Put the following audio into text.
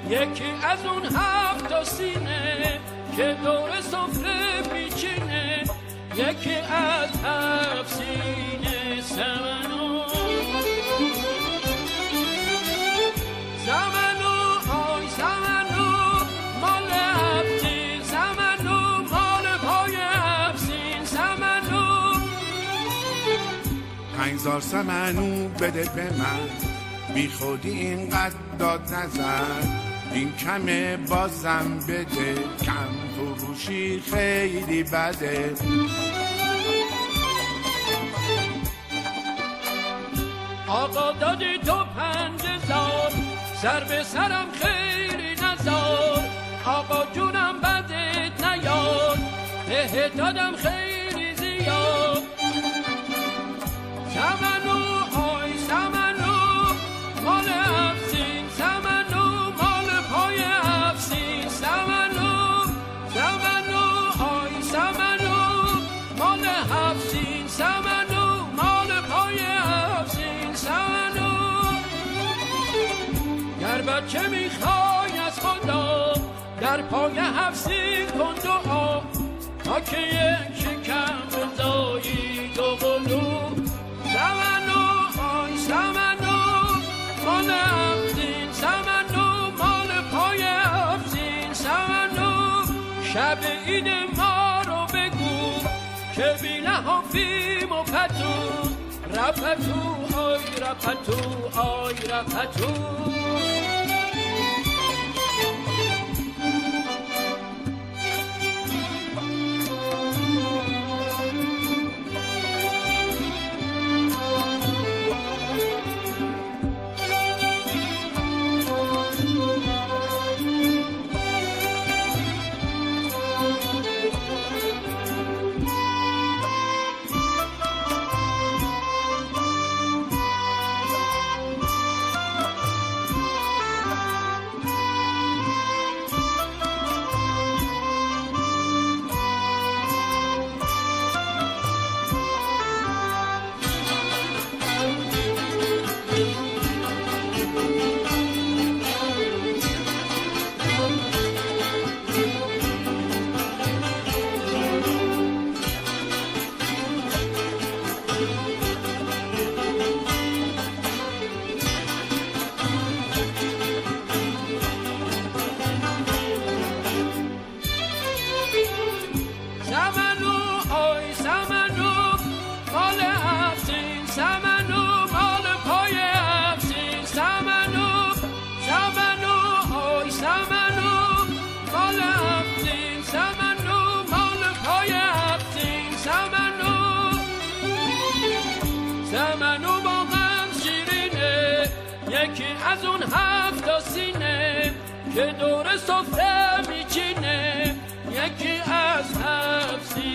یکی از اون 7 سینه که دور سفره میچینه، یکی از 7 سینه سمنو. سمنو آی سمنو مال 7 سین، سمنو مال پای 7 سین، سمنو. 5000 سمنو بده به من، بی خودی اینقدر داد نزن، این کمه بازم بده، کم فروشی خیلی بده. آقا دادی تو 5000 سر به سرم خیلی نزار، آقا جونم بدت نیاد، ده دادم خیلی زیاد. سمنو آی سمنو مال 7 سین، سمنو مال پای 7 سین، سمنو. سمنو آی سمنو مال 7 سین، سمنو مال پای 7 سین، سمنو. گر بچه میخوای از خدا در پای 7 سین کن دعا، تا که یک شکم بزایی 2 قلو. سمنو آی سمنو مال 7 سین، سمنو مال پای 7 سین، سمنو. شب عید ما رو بگو که بی لحافیم و پتو، رپتو آی رپتو آی رپتو. از اون 7 سینه که دور سفره میچینه، یکی از 7 سینه